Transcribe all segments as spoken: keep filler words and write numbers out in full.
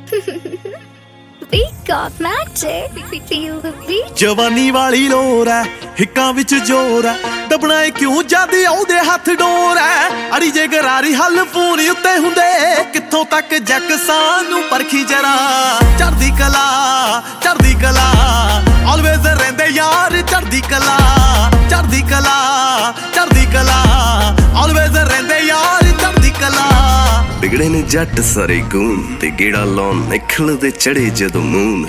We got magic. We feel the beat. जवानी वाली लोर है, हिक्कां विच जोर है, दबना है क्यों जद ओहदे हथ डोर है। अड़ी जे गरारी हल फोन उत्ते हुंदे, कित्थों तक जग सानू परखी जरा। चढ़दी कला चढ़दी कला ऑलवेज रहिंदे यार, चढ़दी कला चढ़दी कला चढ़दी कला ऑलवेज रहिंदे यार, चढ़दी कला। बिगड़े ने जट सारे गून ते गेड़ा लौन निखलदे चढ़े जदों moon.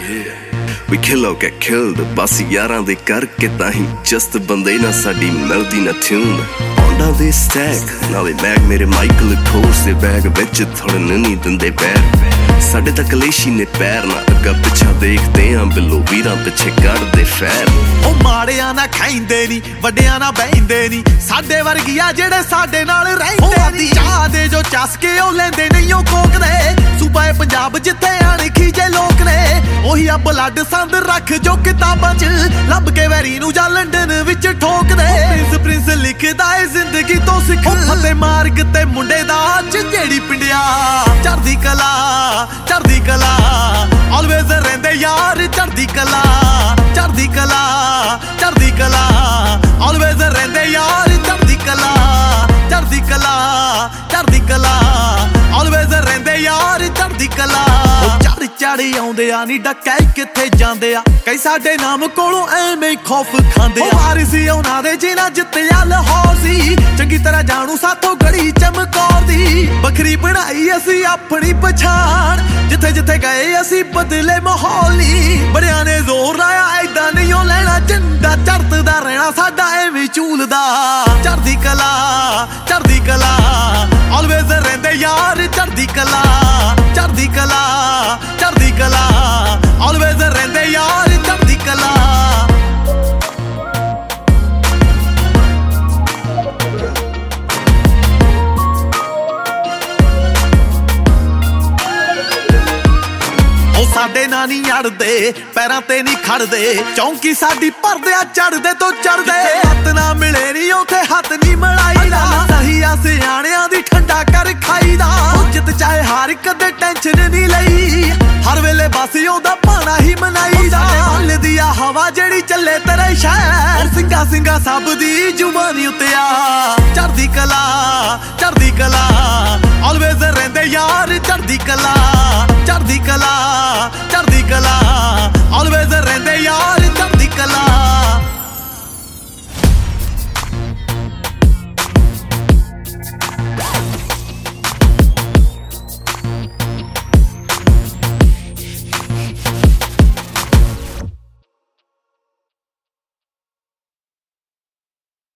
We kill out get killed बस यारां दे करके ताहीं जस्ट बंदे ना साडी मिलदी ना ट्यून। पौंडां दे स्टैक नाले बैग मेरे माइकल कोर्स दे बैग विच थोड़े नहीं दिंदे पैर। साडे तक कलेशी ने पैर ना अग्गा पिछा देखदे आं बिलो वीरां पिछे कढदे फैर। ओ माड़ियां ना खाइंदे नी वड्डियां ना बहिंदे नी, साडे वर्गिया जेड़े साडे नाल रहिंदे नी। चाह दे जो चसके ओ लैंदे नहीं ओ कोकदे, सूबा पंजाब जिथे अणखी जे लोक ने। ओही आ ब्लड संद रख जो किताबां च लभ के वैरी नू जा लंडन विच ठोक दे। प्रिंस प्रिंस लिखदा है जिंदगी तो सिख, फते मार्ग ते मुंडे दा च जेड़ी पिंडिया। चढ़दी कला चढ़दी कला ऑलवेज रहिंदे यार, चढ़दी कला चढ़दी कला चढ़दी कला ऑलवेज रहिंदे यार, चढ़दी कला चढ़दी कला चढ़दी कला ऑलवेज रहिंदे यार, चढ़दी कला। चढ़ चढ़ आउंदे आ नी डकै किथे जांदे आ, कई साडे नाम कोलों एवें खौफ खांदे आ। वारिस उन्हां दे जिन्हां जित्तिया लाहौर सी, चंगी तरह जाणू साथों गड़ी चमकौर दी। बखरी बनाई असी अपनी पछाण, जिथे जिथे गए असी बदले माहौल नी। बड़ियां ने जोर लाया ऐदां नहीं ओ लैणा झंडा, चढ़दा रहना साडा एवें झूलदा। चढ़दी कला चढ़दी कला ऑलवेज रहिंदे यार, चढ़दी कला चढ़दी कला चढ़दी कला ऑलवेज रहिंदे यार, चढ़दी कला। साडे ना नहीं अड़दे पैरां ते नहीं खड़दे, चौंकी साडी भरदे चढ़दे तो चढ़दे। हत्थ ना मिले नी उथे हत्थ नहीं मिलाईदा, सही आ सियाणियां दी ठंडा कर खाईदा। जित चाहे हार कदे टेंशन नहीं लई, हर वेले बस ओदा पाना ही मनाईदा। हल दी आ हवा जेड़ी चले तेरे शहर, सिंगा सिंगा सब दी जुबानी उत्ते आ। चढ़दी कला